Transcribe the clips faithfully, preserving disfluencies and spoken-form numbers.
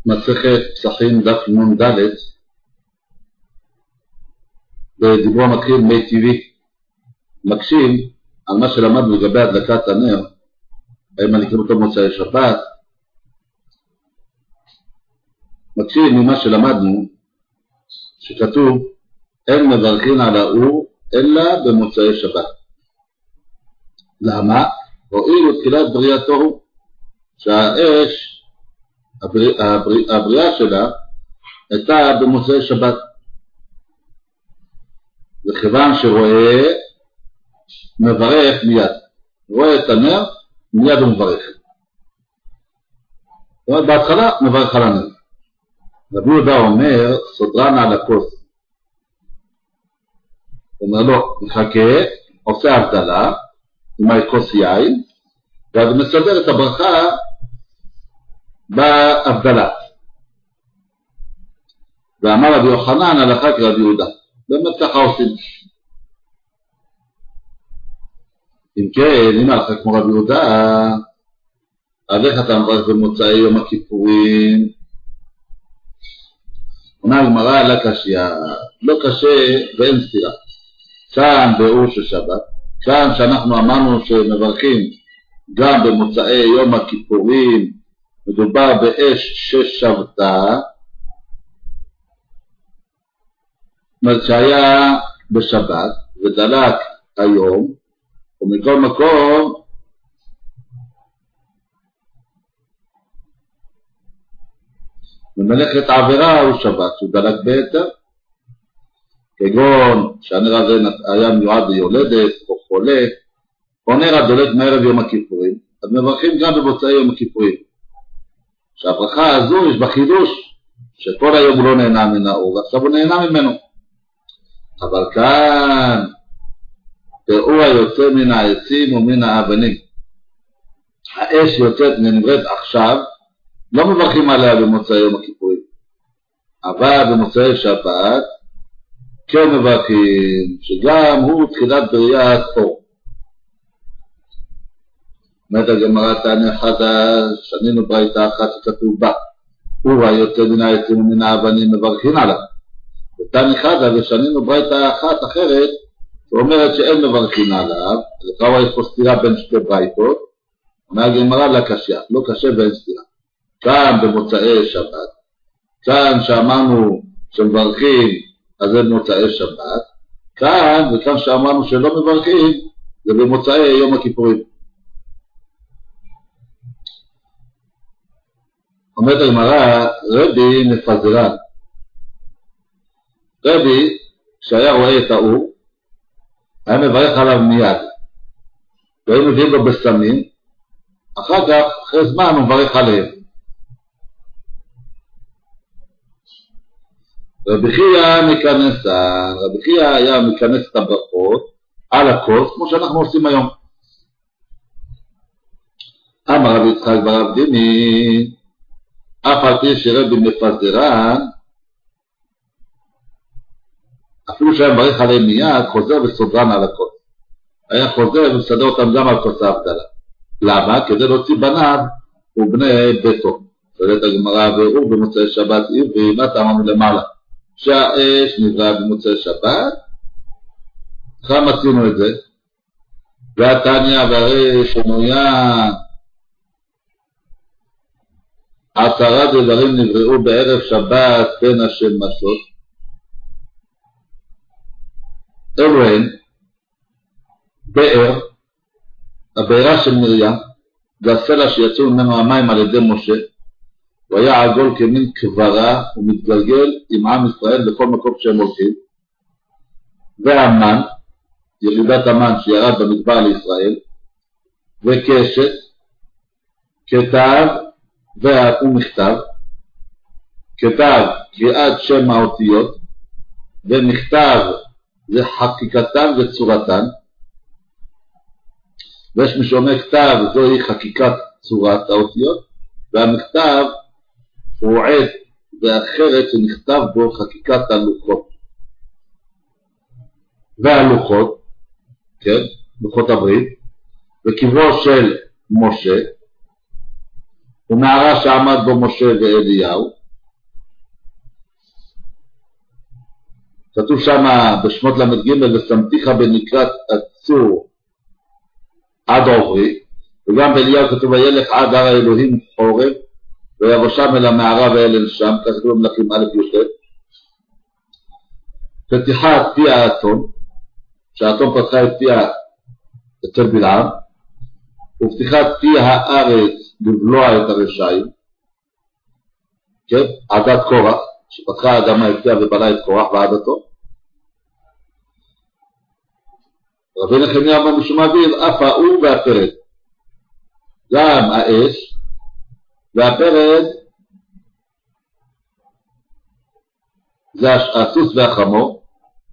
מסכת פסחים דף נון ד' בדיבור מתחיל מי טבעי, מקשים על מה שלמדנו לגבי הדלקת הנר, האם אני קורא אותו מוצאי שבת, מקשים ממה שלמדנו שכתוב אין מברכין על האור אלא במוצאי שבת. למה? הואיל תחילת בריאתו שהאש הבריאה שלה הייתה במוצאי שבת, וכיוון שרואה מברך מיד, רואה את הנר מיד הוא מברך. זאת אומרת בהתחלה מברך על הנר. רבי יהודה אומר סודרן על הכוס, הוא אומר לו מחכה, עושה הבדלה עם הכוס יין ואז מסדר את הברכה בהבדלה. ואמר רבי יוחנן הלכה כרבי יהודה, באמת ככה עושים. אם כן, אם הלכה כמו רבי יהודה, אז איך אתה מברך במוצאי יום הכיפורים? עונה הגמרא על הקשיא, לא קשה ואין סתירה. כאן באור של שבת, כאן שאנחנו אמרנו שמברכים גם במוצאי יום הכיפורים, מדובר באש ששבתה, שהיה בשבת ודלק היום, ומכל מקום במלאכת עבירה הוא שבת, שהוא דלק ביתר, כגון שהנר הזה היה מיועד ליולדת או חולה, או נר הדולק מערב יום הכיפורים, אז מברכים גם במוצאי יום הכיפורים. שהברכה הזו יש בה חידוש, שכל היום הוא לא נהנה מן האור, ועכשיו הוא נהנה ממנו. אבל כאן תראו היוצא מן העצים ומן האבנים. האש יוצאת נבראת עכשיו, לא מברכים עליה במוצאי יום הכיפורים, אבל במוצאי שבת כן מברכים, שגם הוא תחילת בריאת אור. אומרת הגמרא תניא חדש, שנינו ברייתא אחת שכתוב בה, הוא היוצא מן העצים ומן האבנים מברכים עליו. ותניא חדש ושנינו ברייתא אחת אחרת שאומרת שאין מברכים עליו, לכאורה יש פה סתירה בין שתי ברייתות. אומר הגמרא לא קשה, לא קשה ואין סתירה. כאן במוצאי שבת, כאן שאמרנו שמברכים אז זה במוצאי שבת, כאן וכאן שאמרנו שלא מברכים זה במוצאי יום הכיפורים. אומרת הגמרא רבי מפזרן, רבי שהיה רואה את האור היה מברך עליו מיד, והיו מביאים לו בסמים, אחר כך אחרי זמן הוא מברך עליהם. רבי חייא מכנסן, רבי חייא היה מכנס את הברכות על הכוס כמו שאנחנו עושים היום. אמר רבי יצחק בר אבדימי, אף על פי שרבי מפזרן אפילו שהיה מברך עליהם מיד, חוזר וסודרן על הכוס. היה חוזר ומסדר אותם גם על כוס ההבדלה. למה? כדי להוציא בניו ובני ביתו. שואלת הגמרא ואור במוצאי שבת עברי, מה אמרנו למעלה? שהאש נבראה במוצאי שבת, ככה מצינו את זה. והתניא והרי שמויה עשרה דברים נבראו בערב שבת בין השמשות, אלוהן, באר, הבארה של מרים, והסלע שיצאו ממנו המים על ידי משה, הוא היה עגול כמין קברה ומתגלגל עם עם ישראל בכל מקום שהם הולכים, והמן, ירידת המן שירד במדבר לישראל, וקשת, כתב ומכתב, כתב קריאת שם האותיות, ומכתב זה חקיקתן וצורתן, ויש מי שאומר כתב זוהי חקיקת צורת האותיות, והמכתב הוא עד ואחרת שנכתב בו חקיקת הלוחות. והלוחות, כן, לוחות הברית, וקברו של משה, ומערה שעמד בו משה ואליהו. כתוב שם בשמות למד ג' ושמתיך בנקרת הצור עד עוברי, וגם באליהו כתוב וילך עד הר האלוהים חורב ויבושם אל המערה ואל אל שם, כך כתוב במלכים א' י"ט. פתיחת פי האתון, שהאתון פתחה את פיה אצל בלעם, ופתיחת פי הארץ לבלוע את הרשעים, כן? עדת קורח, שפתחה האדמה את פיה ובלעה את קורח ועדתו. רבי נחמיה אמר משום אביב, אף האור והפרד, גם האש והפרד זה הסוס והחמור,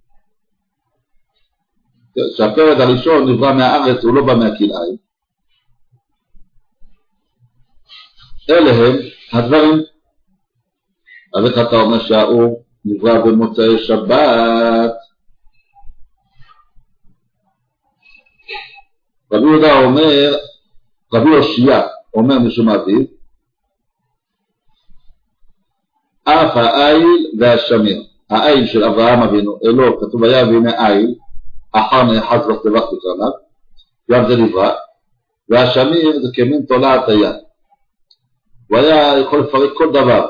שהפרד הראשון נברא מהארץ, הוא לא בא מהכלאיים. אלה הם הדברים. אז איך אתה אומר שהאור נברא במוצאי שבת? רבי יהודה אומר, רבי יושיה אומר משום אביב, אף העיל והשמיר. העיל של אברהם אבינו, אלו כתוב היה והנה עיל, אחר נאחז בסבך בקרניו, גם זה נברא, והשמיר זה כמין תולעת היד. הוא היה יכול לפרק כל דבר.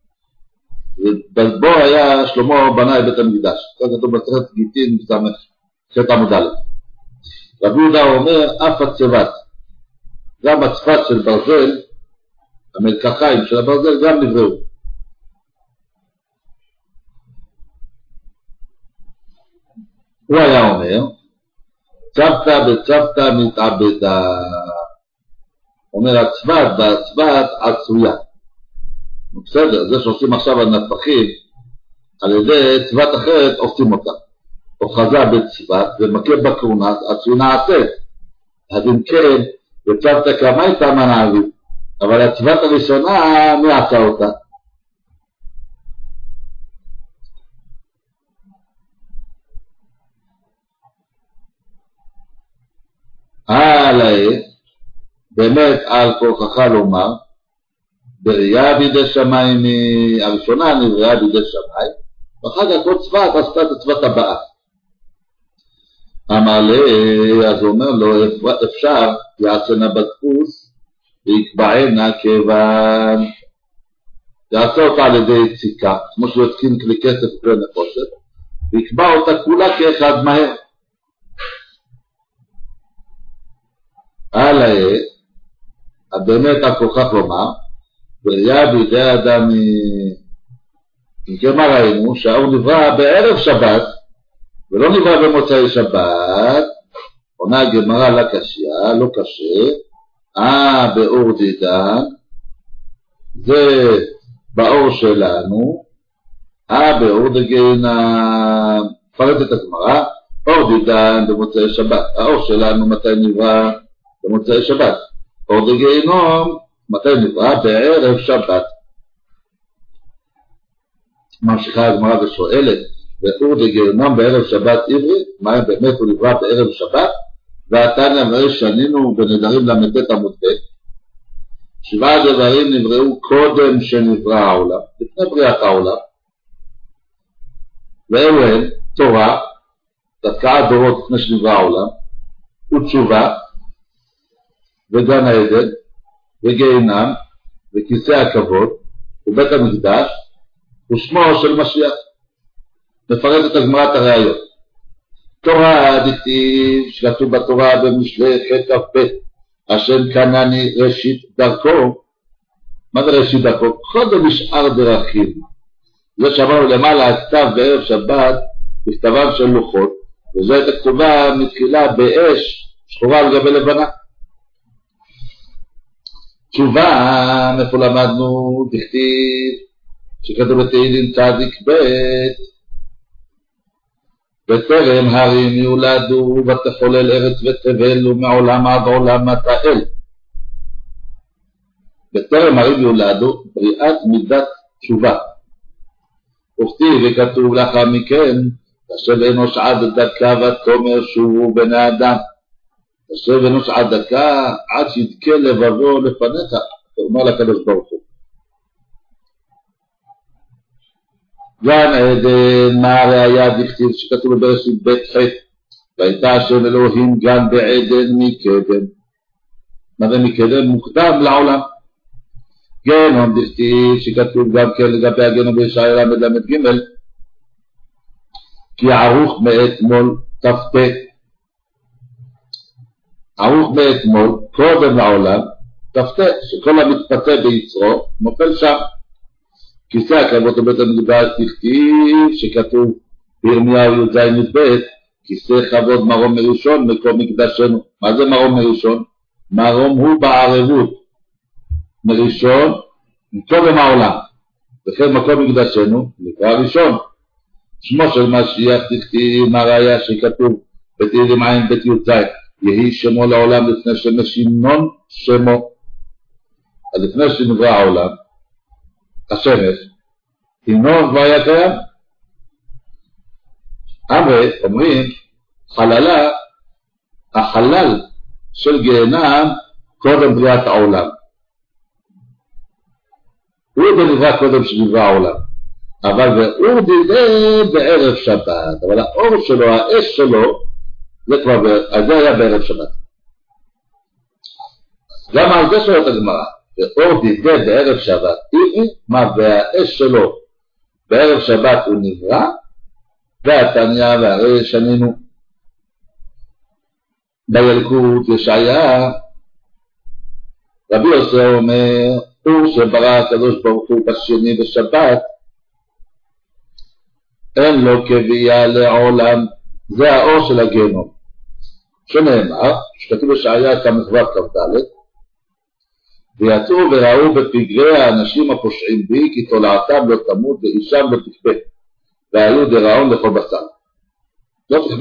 ובו היה שלמה בנה את בית המקדש. כך כתוב בסרט גיטין בסמך חטא עמוד א'. רבי יהודה אומר, אף הצבת, גם הצפת של ברזל, המלקחיים של הברזל גם נבראו. הוא היה אומר, צוותא בצוותא מתעבדה. אומר הצבת בהצבת עשויה. בסדר, זה שעושים עכשיו על נפחים, על ידי צבת אחרת עושים אותה. אוחזה בצבת ומכה בקרונה, עשוי נעשית. אז אם כן, בצוותא כמה הייתה מנהלית, אבל הצבת הראשונה, מי עשה אותה? הלאה, באמת על כוחך לומר, בראייה בידי שמיים, הראשונה נבראה בידי שמיים, ואחר כך כל צבת עשתה את הצבת הבאה. אמר לי, אז הוא אומר לו, אפשר יעשנה בדפוס ויקבענה כיוון, יעשה אותה על ידי יציקה, כמו שהוא יתקין כלי כסף וכלי נחושת, ויקבע אותה כולה כאחד מהר. הלאה, באמת הכוכך לומר, בראייה בידי אדם, אם כן מה ראינו, שהאור נברא בערב שבת, ולא נברא במוצאי שבת. עונה הגמרא לה קשיא, לא קשה, אה באור דידן, זה באור שלנו, אה באור דגיהנום, פרט את הגמרא, אור דידן במוצאי שבת, האור שלנו מתי נברא? במוצאי שבת. אור דגיהנום מתי נברא? בערב שבת. ממשיכה הגמרא ושואלת, ואור דגיהנום בערב שבת עברי, מה באמת הוא נברא בערב שבת? והתניא אמר שנינו בנדרים למ"ט עמוד ב', שבעה דברים נבראו קודם שנברא העולם, לפני בריאת העולם, ואלו הם תורה, תתקעת דורות לפני שנברא העולם, ותשובה, וגן העדן, וגיהנם, וכיסא הכבוד, ובית המקדש, ושמו של משיח. מפרט את הגמרא את הראיות. תורה דכתיב, שכתוב בתורה במשלי ח' כ"ב, השם קנני ראשית דרכו. מה זה ראשית דרכו? קודם נשאר דרכים. זה שאמרנו למעלה, הכתב בערב שבת, בכתבם של לוחות, וזו הייתה כתובה מתחילה באש, שחורה על גבי לבנה. תשובה, מאיפה למדנו, דכתיב, שכתוב בתהילים צדיק ב', בטרם הרים יולדו ותחולל ארץ ותבל ומעולם עד עולם תאל. בטרם הרים יולדו בריאת מידת תשובה. וכתיב וכתוב לאחר מכן, תשב אנוש עד דקה ותאמר שובו בני אדם. תשב אנוש עד דקה עד שידכה לבבו לפניך, אומר לקדוש ברוך הוא. גן עדן, מה הראיה דכתיב שכתוב בבראשית בית ח' והייתה השם אלוהים גן בעדן מקדם. מה זה מקדם? מוקדם לעולם. גיהנום דכתיב שכתוב גם כן לגבי הגיהנום בישעיה למד ג' כי ערוך מאתמול תפתה, ערוך מאתמול קודם לעולם תפתה, שכל המתפתה ביצרו נופל שם. כיסא הכבוד בבית המקדש דכתיב שכתוב בירמיהו י"ז י"ב כיסא כבוד מרום מראשון מקום מקדשנו. מה זה מרום מראשון? מרום הוא בערבות מראשון מקודם העולם, וכן מקום מקדשנו נקרא ראשון. שמו של משיח דכתיב, מה הראיה שכתוב בתהילים עין בית י"ז יהי שמו לעולם לפני שמש המנון שמו. אז לפני שנברא העולם השמש המנון כבר היה קיים. אמרי אומרים חללה, החלל של גיהנם קודם בריאת העולם, הוא נברא קודם שנברא העולם, אבל הוא דידה בערב שבת, אבל האור שלו, האש שלו, זה כבר, אז זה היה בערב שבת. גם על זה שואלת הגמרא, ואור דידה בערב שבת, מה, והאש שלו בערב שבת הוא נברא, והתניא והרי שנינו בילקוט ישעיה רבי יוסי אומר הוא שברא הקדוש ברוך הוא בשני בשבת אין לו קביעה לעולם, זה האור של הגיהנום שנאמר שכתוב בישעיה כ"ו כ"ד ויצאו וראו בפגרי האנשים הפושעים בי כי תולעתם לא תמות ואישם לא תכבה והיו דראון לכל בשר לא תכבה.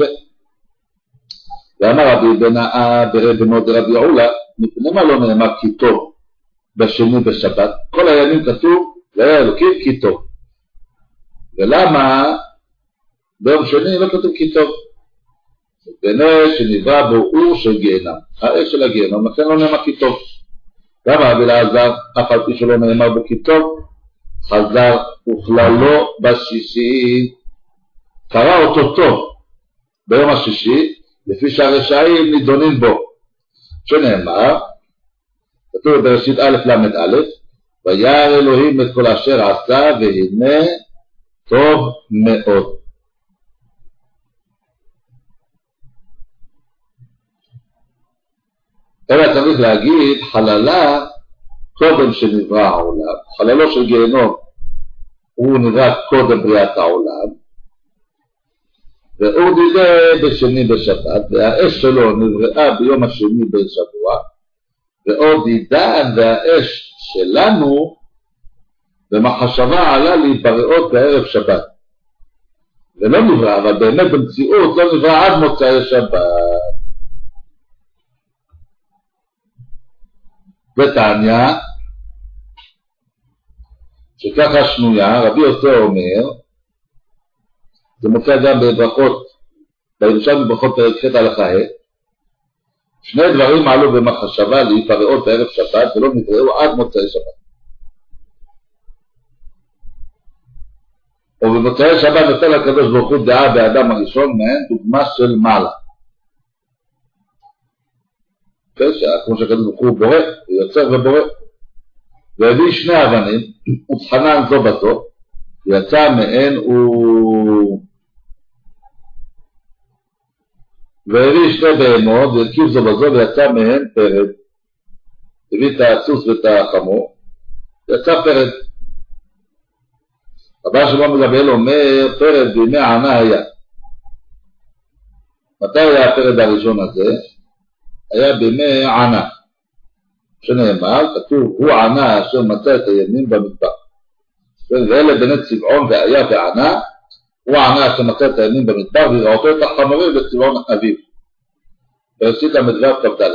ואמר רבי בנאה ברב בנו דרבי יעולה מפני מה לא נאמר כי טוב בשני בשבת? כל הימים כתוב והיה אלוקים כי טוב, ולמה ביום שני לא כתוב כי טוב? מפני שנברא בו אור של גיהנם, האש של הגיהנם, לכן לא נאמר כי טוב. למה רבי אלעזר אף על פי שלא נאמר בו כי טוב חזר וכללו בשישי, קרא אותו טוב ביום השישי לפי שהרשעים נידונים בו, שנאמר כתוב בראשית א' למד א' וירא אלוהים את כל אשר עשה והנה טוב מאוד. אלא צריך להגיד חללה קודם שנברא העולם, חללו של גיהנום הוא נברא קודם בריאת העולם, והוא דידה בשני בשבת, והאש שלו נבראה ביום השני בשבוע, ועוד דידן והאש שלנו במחשבה עלה להתבראות בערב שבת, ולא נברא, אבל באמת במציאות לא נברא עד מוצאי שבת. ותניא שככה שנויה, רבי יוסי אומר, זה מופיע גם בברכות, בירושלמי ברכות פרק ח' הלכה ה', שני דברים עלו במחשבה להתבראות בערב שבת ולא נבראו עד מוצאי שבת. ובמוצאי שבת נתן לקדוש ברוך הוא דעה באדם הראשון מהן דוגמה של מעלה. כמו שהקדוש ברוך הוא בורא, הוא יוצר ובורא. והביא שני אבנים, וצחנן זו בזו, ויצא מהן הוא... והביא שני בהמות, והרכיב זו בזו, ויצא מהן פרד. הביא את הסוס ואת החמור, ויצא פרד. רבי שמעון בן גמליאל אומר, פרד בימי ענה היה. מתי היה הפרד הראשון הזה? היה בימי ענה. שנאמר, כתוב, הוא ענה אשר מצא את הימים במדבר. ואלה בני צבעון והיה וענה, הוא ענה אשר מצא את הימים במדבר, וראותו את החמורים בצבעון אביו. בראשית המדבר כ"ד.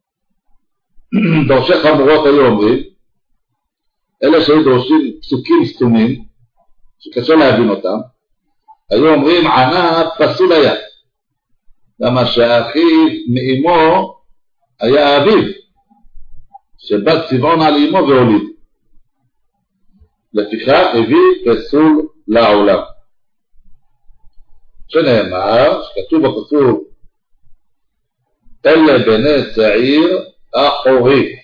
דורשי חמורות היו אומרים, אלה שהיו דורשים פסוקים סתומים, שקשה להבין אותם, היו אומרים, ענה פסול היה. למה שאחיו מאמו היה אביו. שבת צבעון על אמו והוליד. לפיכך הביא פסול לעולם. שנאמר, שכתוב בפסוק, אלה בני צעיר אחורי.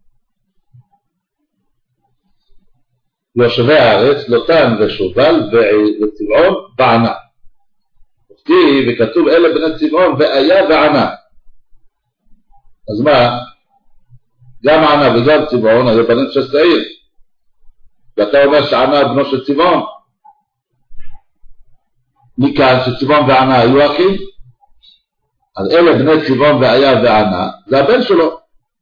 יושבי הארץ, לוטן ושובל וצבעון וענה. וכתיב וכתוב אלה בני צבעון ואיה וענה. אז מה? גם ענה וגם צבעון היו בנים של שעיר. ואתה אומר שענה בנו של צבעון. מכאן שצבעון וענה היו אחים. אז אלה בני צבעון ואיה וענה, זה הבן שלו.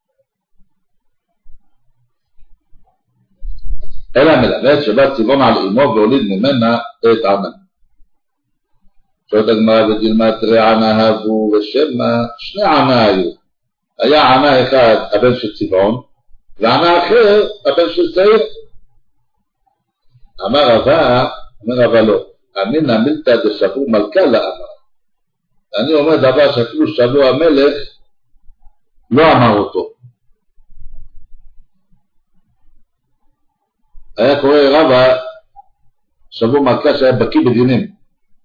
אלא מלמד שבת צבעון על אמו והוליד ממנה את ענה. שואלת הגמרא וגילמת ענה הבו ושמה, שני ענה היו. היה ענה אחד הבן של צבעון, וענה אחר הבן של שעיר. אמר רבא, אמר רבא לא, אמינא מילתא דשבוע מלכה לאמר. אני אומר דבר שאפילו שבוע המלך לא אמר אותו. היה קורא רבא שבוע מלכה שהיה בקיא בדינים.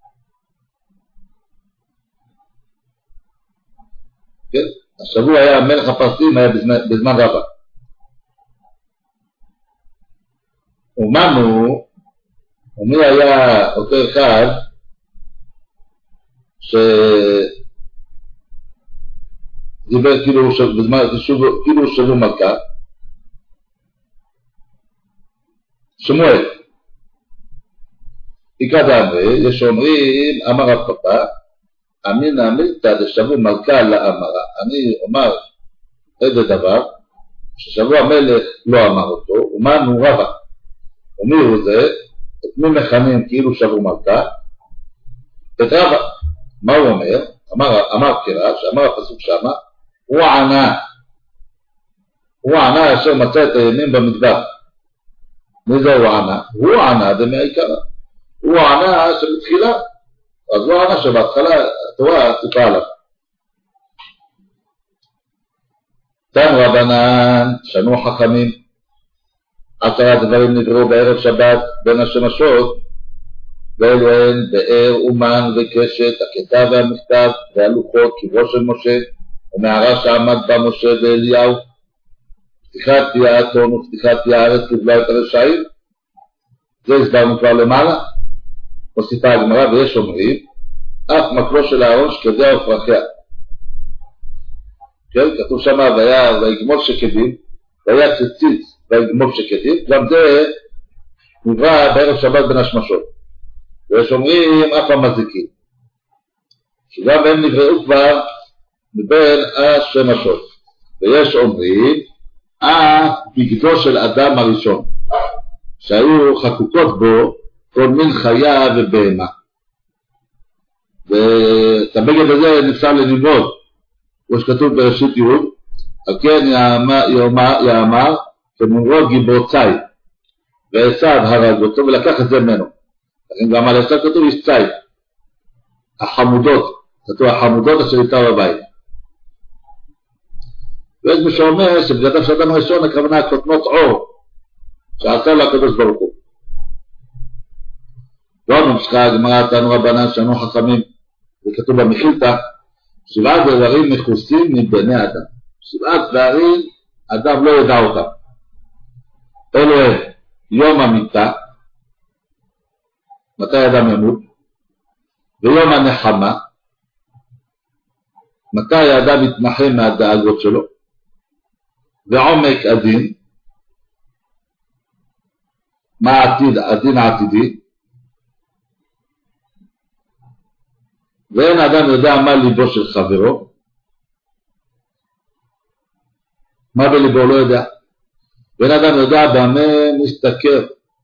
כן? השבוע היה מלך הפרסים, היה בזמן, בזמן רבא. ומנו, ומי היה אותו אחד שדיבר כאילו בזמן, כאילו שבוע מלכה, שמואל. עיקר דאמרי, יש אומרים, אמר רב פפא, אמינא מילתא דשבוע מלכה לאמרה. אני אומר איזה דבר ששבוע המלך לא אמר אותו, ומנו רבא. ומי הוא זה? את מי מכנים כאילו שבוע מלכה? את רבא. מה הוא אומר? אמר, אמר פירש, אמר הפסוק שמה, הוא ענה. הוא ענה אשר מצא את הימים במדבר. מי זה הוא ענה? הוא ענה דמעיקרא. הוא ענה שבתחילה. אז הוא ענה שבהתחלה התורה ציפה עליו. תנו רבנן, שנו חכמים, עשרה דברים נבראו בערב שבת בין השמשות, ואלו הן באר אומן וקשת, הכתב והמכתב והלוחות, קברו של משה, ומערה שעמד בה משה ואליהו, פתיחת פי האתון ופתיחת פי הארץ קיבלה את הרשעים. זה הסברנו כבר למעלה. מוסיפה הגמרא, ויש אומרים, אף מקלו של הארון שקדיה ופרחיה. כן, כתוב שם, ויגמול שקדים, והיה ציציץ ויגמול שקדים, גם זה נברא בערב שבת בין השמשות. ויש אומרים, אף המזיקים, שגם הם נבראו כבר מבין השמשות. ויש אומרים, אף בגדו של אדם הראשון, שהיו חקוקות בו כל מין חיה ובהמה. ואת הבגד הזה נפסל לנמרוד, כמו שכתוב בראשית יהוד, על כן יאמר כנמרוד גיבור ציד, ועשיו הרג אותו ולקח את זה ממנו. לכן גם על עשיו כתוב יש ציד, החמודות, כתוב החמודות אשר איתה בבית. ויש מי שאומר שבגדיו של אדם הראשון הכוונה כותנות עור שעשה לה הקדוש ברוך הוא. לא ממשיכה הגמרא, תנו רבנן שנו חכמים, זה כתוב במחילתא, שבעת דברים מכוסים מבני אדם. שבעת דברים אדם לא ידע אותם. אלו הם יום המיטה, מתי אדם ימות, ויום הנחמה, מתי האדם יתנחם מהדאגות שלו, ועומק הדין, מה העתיד, הדין העתידי, ואין אדם יודע מה ליבו של חברו, מה בליבו לא יודע, ואין אדם יודע במה מסתכר,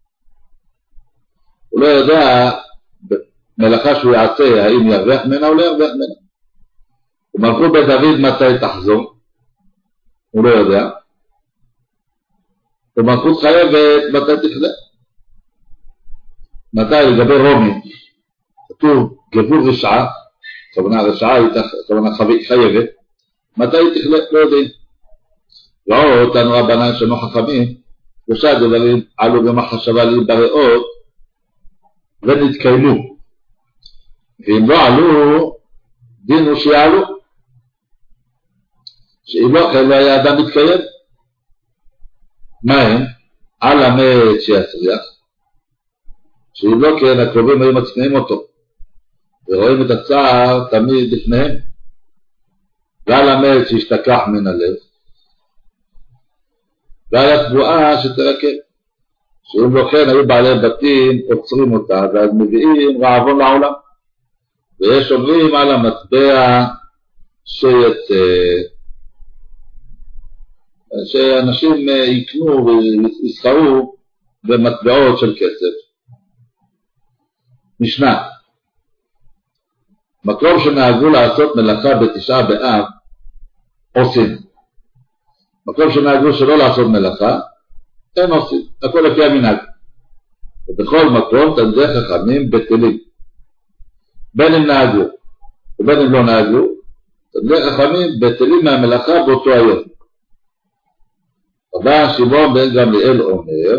הוא לא יודע במלאכה שהוא יעשה האם ירוויח ממנה או לא ירוויח ממנה. ומלכות בית דוד מתי תחזור, הוא לא יודע, ומלכות חייבת מתי תכלה. מתי לגבי רומי כתוב גבול רשעה, כוונה רשעה היא כוונה חייבת, מתי היא תכלה לא יודעים. ראו אותנו רבנן שנו חכמים, שלושה דברים עלו במחשבה להיבראות ונתקיימו. ואם לא עלו, דין הוא שיעלו. שאם לא כן לא היה אדם מתקיים. מה הם? על המת שיצריח. שאם לא כן, הקרובים היו מצניעים אותו. ורואים את הצער תמיד לפניהם. ועל המת שישתכח מן הלב. ועל התבואה שתרקב. שאם לא כן, היו בעלי בתים, עוצרים אותה, ואז מביאים רעבון לעולם. ויש אומרים על המטבע שיצא, שאנשים יקנו ויסחרו במטבעות של כסף. משנה, מקום שנהגו לעשות מלאכה בתשעה באב, עושים. מקום שנהגו שלא לעשות מלאכה, אין עושים, הכל לפי המנהג. ובכל מקום תלמידי חכמים בטלים. בין אם נהגו ובין אם לא נהגו, תלמידי חכמים בטלים מהמלאכה באותו היום. רבן שמעון בן גמליאל אומר,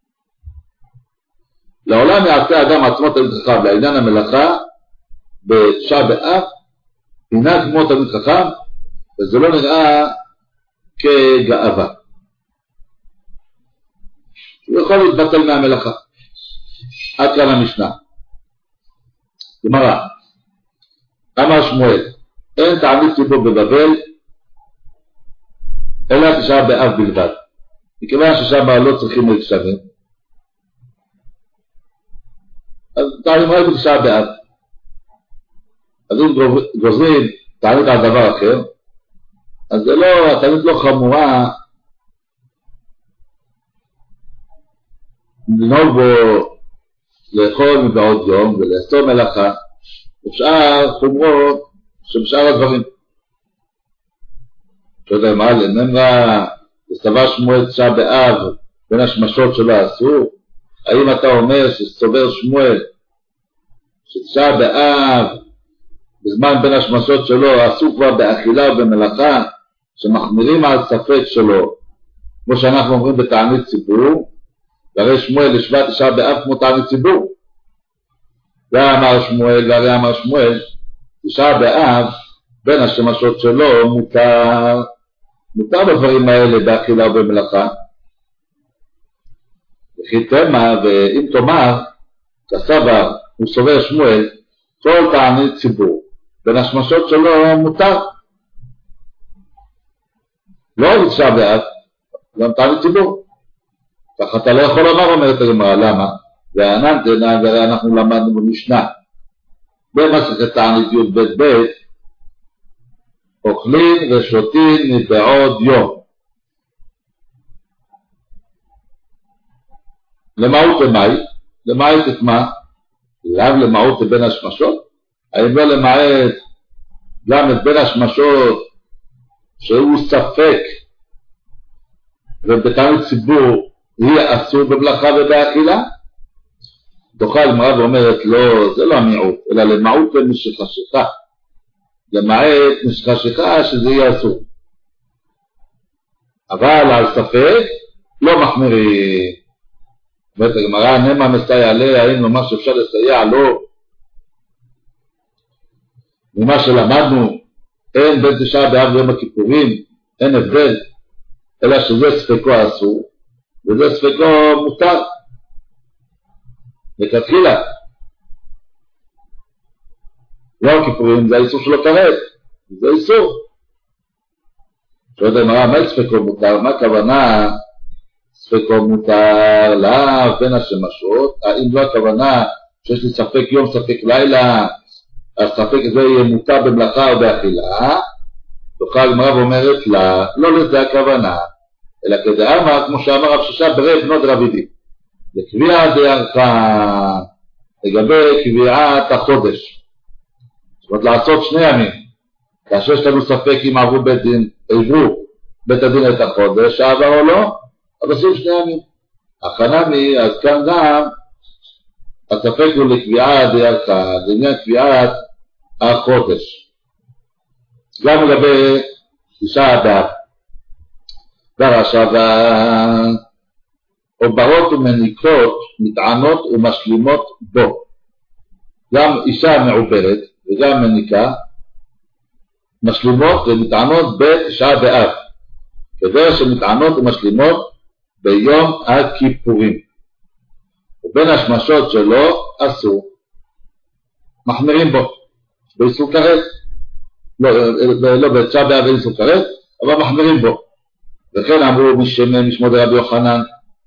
לעולם יעשה אדם עצמו תלמיד חכם לעניין המלאכה בתשעה באב, ינהג כמו תלמיד חכם, וזה לא נראה כגאווה. הוא יכול להתבטל מהמלאכה. עד כאן המשנה. גמרא, אמר שמואל, אין תענית ציבור בבבל אלא תשעה באב בלבד, מכיוון ששם לא צריכים להשתמם, אז תענים רק בתשעה באב. אז אם גוזרים תענית על דבר אחר, אז זה לא, התענית לא חמורה לנהוג בו לאכול מבעוד יום ולאסור מלאכה ושאר חומרות שבשאר הדברים. שאתה מה, לנמרה לסבר שמואל תשעה באב בין השמשות שלא עשו? האם אתה אומר שסובר שמואל שתשעה באב בזמן בין השמשות שלו עשו כבר באכילה ובמלאכה שמחמירים על ספק שלו, כמו שאנחנו אומרים בתענית ציבור, והרי שמואל השווה תשעה באב כמו תענית ציבור. ואמר שמואל, והרי אמר שמואל, תשעה באב בין השמשות שלו מותר, מותר בדברים האלה באכילה ובמלאכה. וכי תמה, ואם תאמר, כסבר, הוא סובר שמואל, כל תענית ציבור בין השמשות שלו מותר. לא רק תשעה באב, גם תענית ציבור. ככה אתה לא יכול לומר, אומרת הגמרא, למה? וענן תנא, והרי אנחנו למדנו במשנה במסכת תענית י"ב ב', אוכלים ושותים מבעוד יום. למהות למאי? למעט את מה? לאו למהות בין השמשות? האם לא למעט גם את בין השמשות שהוא ספק ובתענית ציבור היא אסור במלאכה ובאכילה? דוחה הגמרא ואומרת לא, זה לא המיעוט, אלא למעט משחשיכה, למעט משחשיכה שזה יהיה אסור. אבל על ספק לא מחמירים. אומרת הגמרא, נמה מסייע עליה, האם לומר שאפשר לסייע לו? ממה שלמדנו, אין בין תשעה באב ויום הכיפורים, אין הבדל, אלא שזה ספקו אסור וזה ספקו מותר. לכתחילה יום הכיפורים זה האיסור שלו כרת, זה איסור. שואלת הגמרא, מה ספקו מותר? מה הכוונה ספקו מותר? לאו בין השמשות, האם לא הכוונה שיש לי ספק יום ספק לילה, הספק הזה יהיה מותר במלאכה או באכילה? דוחה הגמרא ואומרת לה, לא לזה הכוונה, אלא כדאמר, כמו שאמר רב ששה ברי בנות רבידי, לקביעה דערכה, לגבי קביעת החודש. זאת אומרת לעשות שני ימים, כאשר יש לנו ספק אם עברו בית דין, עברו בית הדין את החודש, עבר או לא, אז עושים שני ימים. החנמי, אז כאן גם הספק הוא לקביעה דערכה, זה עניין קביעת החודש. גם לגבי תשעה באב. עכשיו, עוברות ומניקות מתענות ומשלימות בו. גם אישה מעוברת וגם מניקה משלימות ומתענות בתשעה באב, כדי שמתענות ומשלימות ביום הכיפורים. ובין השמשות שלו אסור, מחמירים בו, באיסור כרת, לא, לא בתשעה באב אין איסור כרת, אבל מחמירים בו. וכן אמרו משמות רבי יוחנן.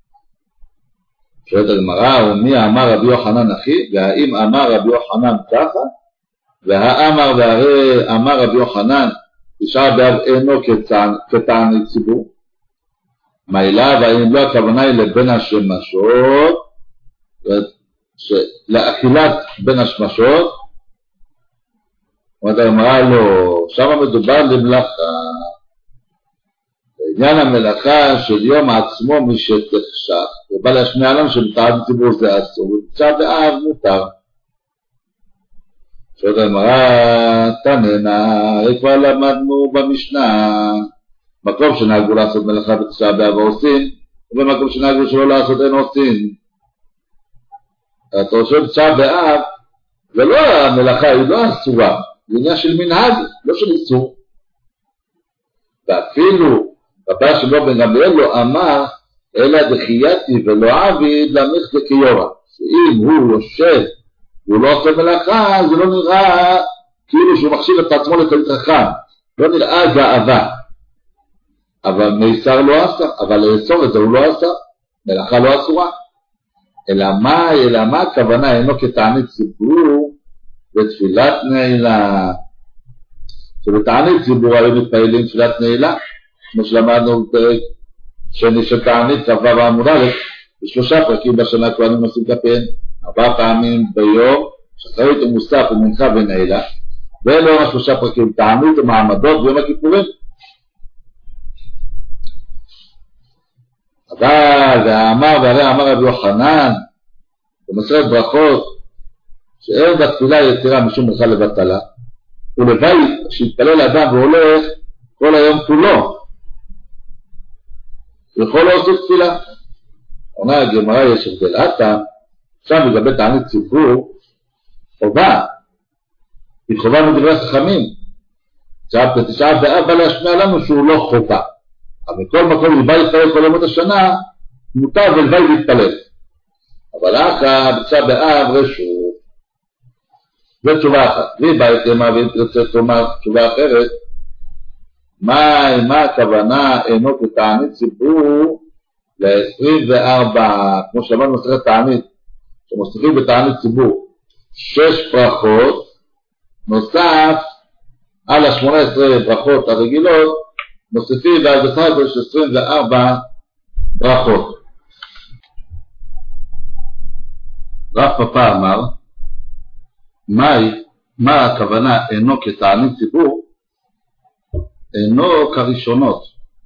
שואלת הגמרא, ומי אמר רבי יוחנן אחי? והאם אמר רבי יוחנן ככה? והאמר והרי אמר רבי יוחנן תשעה באב אינו כתענית ציבור. מה אליו, והאם לא הכוונה היא לבין השמשות, לאכילת בין השמשות. אומרת הגמרא לא, שם מדובר למלאכה. בעניין המלאכה של יום עצמו מי שתחשך ובא להשמיע לנו שבתענית ציבור זה אסור, ובתשעה באב מותר. שואלת הגמרא, תננה, הרי כבר למדנו במשנה, מקום שנהגו לעשות מלאכה בתשעה באב עושים, ובמקום שנהגו שלא לעשות אין עושים. אתה חושב בתשעה באב, ולא המלאכה היא לא אסורה, זה עניין של מנהג, לא של איסור. ואפילו רבה שלו בן גמליאל לא אמר, אלא דחייתי ולא עביד להמליך זה כיורה. שאם הוא יושב והוא לא עושה מלאכה, זה לא נראה כאילו שהוא מחשיב את עצמו לתלמיד חכם, לא נראה גאווה. אבל מישר לא עשה, אבל לאסור את זה הוא לא עשה, מלאכה לא אסורה. אלא מה, אלא מה הכוונה אינו כתענית ציבור ותפילת נעילה. שבתענית ציבור הרי מתפעלים תפילת נעילה, כמו שלמדנו בפרק שני של תענית כ"ו עמוד א', בשלושה פרקים בשנה כהנים נושאים כפיהם ארבע פעמים ביום, שחרית ומוסף ומנחה ונעילה, ואלה שלושה פרקים תענית ומעמדות ביום הכיפורים. אבל ואמר והרי אמר רבי יוחנן במסכת ברכות שאין בתפילה יתרה משום ברכה לבטלה, ולוואי שיתפלל אדם והולך כל היום כולו יכול להוסיף תפילה. עונה הגמרא יש הבדל עתה, עכשיו לגבי תענית ציבור חובה, היא חובה מדברי חכמים. תשעה באב בא להשמיע לנו שהוא לא חובה, אבל בכל מקום לבא להתפלל כל ימות השנה מותר ולבא להתפלל, אבל אחר בתשעה באב רשות. זו תשובה אחת. והיא באה לתאמה ואם תרצה תאמר תשובה אחרת, מה, מה הכוונה אינו כתענית ציבור ל-עשרים וארבע, כמו שאמרנו מסכת תענית, שמוסיפים בתענית ציבור שש ברכות, נוסף על ה-שמונה עשרה ברכות הרגילות, מוסיפים ועל בסך הכל יש עשרים וארבע ברכות. רב פאפא אמר, מה, מה הכוונה אינו כתענית ציבור? אינו כראשונות.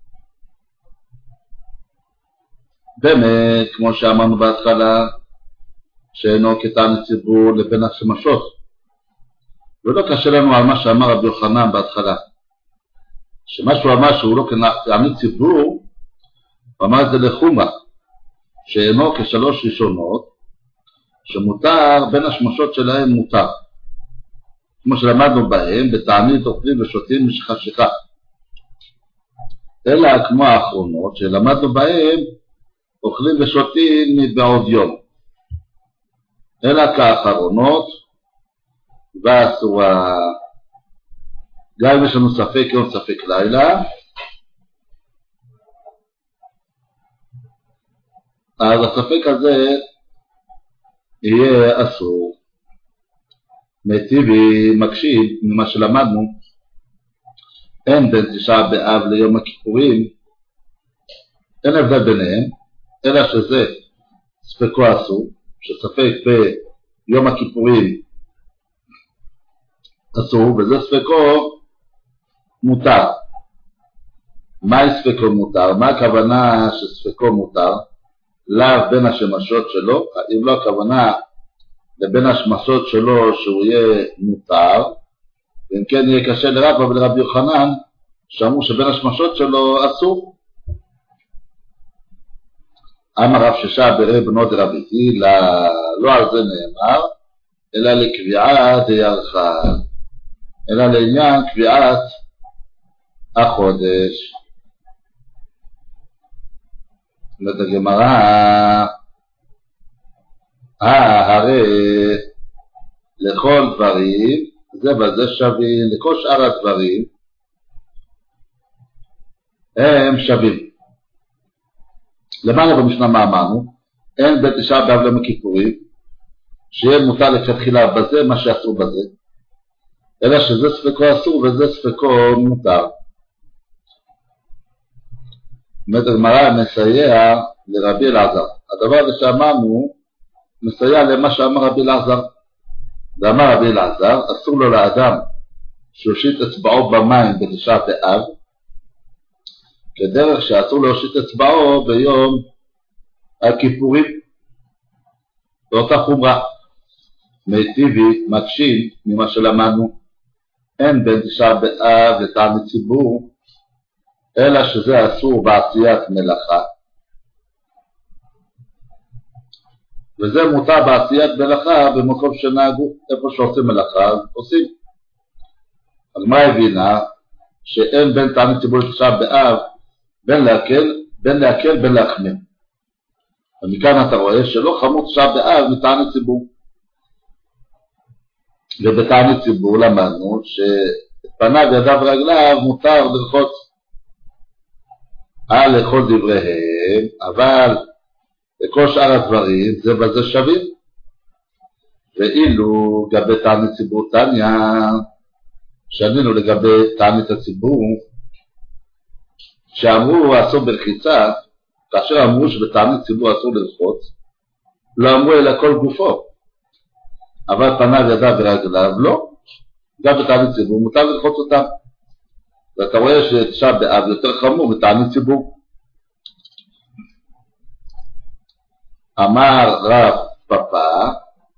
באמת, כמו שאמרנו בהתחלה, שאינו כתענית ציבור לבין השמשות. ולא קשה לנו על מה שאמר רבי יוחנן בהתחלה. שמה שהוא אמר שהוא לא כתענית ציבור, הוא אמר את זה לחומרה, שאינו כשלוש ראשונות, שמותר בין השמשות שלהם מותר. כמו שלמדנו בהם, בתענית אוכלים ושותים משחשיכה. אלא כמו האחרונות שלמדנו בהם, אוכלים ושותים מבעוד יום. אלא כאחרונות, ואסורה. גם אם יש לנו ספק יום ספק לילה, אז הספק הזה יהיה אסור. מטיבי מקשיב ממה שלמדנו, אין בין תשעה באב ליום הכיפורים, אין הבדל ביניהם, אלא שזה ספקו אסור, שספק ביום הכיפורים אסור, וזה ספקו מותר. מהי ספקו מותר? מה הכוונה שספקו מותר? לאו בין השמשות שלו, אם לא הכוונה לבין השמשות שלו שהוא יהיה מותר, ואם כן יהיה קשה לרבא ולרבי יוחנן שאמרו שבין השמשות שלו אסור. אמר רב ששע ברב בנו דרביתי, לא על זה נאמר, אלא לקביעת הירחה, אלא לעניין קביעת החודש. זאת הגמרא, הרי לכל דברים, זה בזה שווים, לכל שאר הדברים, הם שווים. למעלה במשנה מה אמרנו? אין בין תשעה באב ליום הכיפורים, שיהיה מותר לכתחילה בזה מה שאסור בזה, אלא שזה ספקו אסור וזה ספקו מותר. זאת הגמרא מסייע לרבי אלעזר. הדבר הזה שאמרנו מסייע למה שאמר רבי אלעזר. ואמר רבי אלעזר, אסור לו לאדם שהושיט אצבעו במים בתשעה באב, כדרך שאסור להושיט אצבעו ביום הכיפורים. באותה חומרה מיטיבי מקשים ממה שלמדנו, אין בין תשעה באב לתענית ציבור, אלא שזה אסור בעשיית מלאכה, וזה מותר בעשיית מלאכה במקום שנהגו, איפה שעושים מלאכה אז עושים. הגמרא הבינה שאין בין תענית ציבור לתשעה באב בין להקל בין להקל בין להחמיר, ומכאן אתה רואה שלא חמור תשעה באב מתענית ציבור. ובתענית ציבור למדנו שפניו ידיו רגליו מותר לרחוץ על לכל דבריהם, אבל לכל שאר הדברים זה בזה שווים. ואילו לגבי תענית ציבור תניא, שנינו לגבי תענית הציבור, שאמרו אסור ברחיצה, כאשר אמרו שבתענית ציבור אסור לרחוץ, לא אמרו אלא כל גופו, אבל פניו ידיו ורגליו לא, גם בתענית ציבור מותר לרחוץ אותם. ואתה רואה שתשעה באב יותר חמור מתענית ציבור. אמר רב פפא,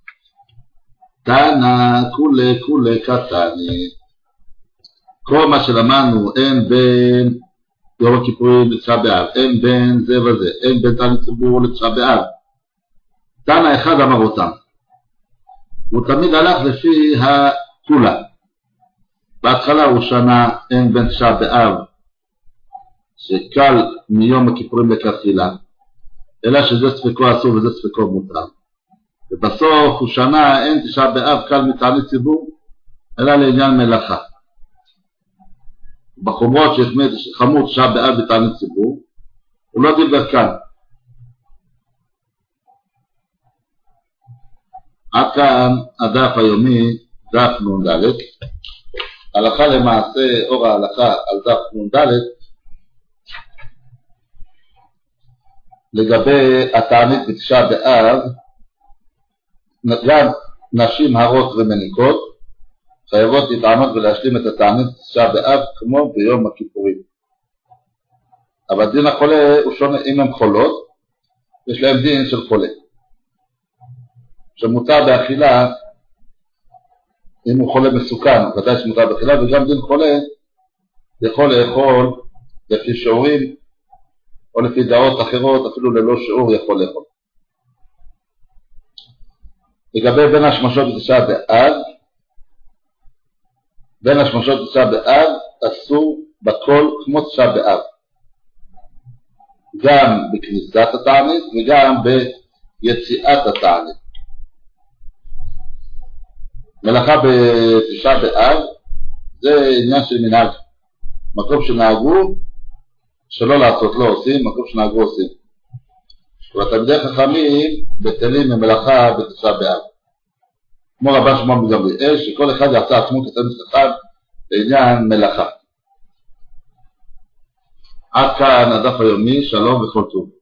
תנא כולי כולי קטני, כל מה שלמדנו אין בין יום הכיפורים לתשעה באב, אין בין זה וזה, אין בין תענית ציבור לתשעה באב. תנא אחד אמר אותם, הוא תמיד הלך לפי הכולה. בהתחלה הוא שנה אין בין תשעה באב שקל מיום הכיפורים לכתחילה, אלא שזה ספקו אסור וזה ספקו מותר. ובסוף הוא שנה אין תשעה באב קל מתענית ציבור, אלא לעניין מלאכה. בחומרות שחמור תשעה באב בתענית ציבור, הוא לא דיבר כאן. עד כאן הדף היומי, דף נ"ד. הלכה למעשה, אור ההלכה על דף נ"ד, לגבי התענית בתשעה באב, גם נשים הרות ומניקות חייבות להתענות ולהשלים את התענית בתשעה באב כמו ביום הכיפורים. אבל דין החולה הוא שונה. אם הם חולות, יש להם דין של חולה שמותר באכילה. אם הוא חולה מסוכן, ודאי שמותר באכילה, וגם דין חולה יכול לאכול לפי שיעורים או לפי דעות אחרות, אפילו ללא שיעור יכול לאכול. לגבי בין השמשות בתשעה באב, בין השמשות בתשעה באב אסור בכל כמו תשעה באב, גם בכניסת התענית וגם ביציאת התענית. מלאכה בתשעה באב זה עניין של מנהג. מקום שנהגו שלא לעשות לא עושים, מקום שנהגו עושים. ותלמידי חכמים בטלים ממלאכה בתשעה באב, כמו רבן שמעון בן גמליאל, שכל אחד יעשה עצמו כתלמיד חכם לעניין מלאכה. עד כאן הדף היומי, שלום וכל טוב.